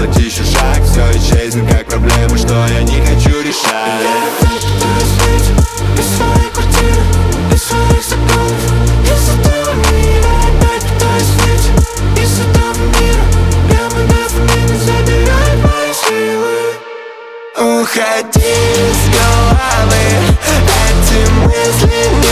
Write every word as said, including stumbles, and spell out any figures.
сделать еще шаг, все исчезнет как проблема, что я не хочу решать. Я пытаюсь выйти из своей квартиры, из своих законов, из этого мира. Опять пытаюсь выйти из этого мира. Прямо дофамин забирает мои силы. Уходи из головы, эти мысли не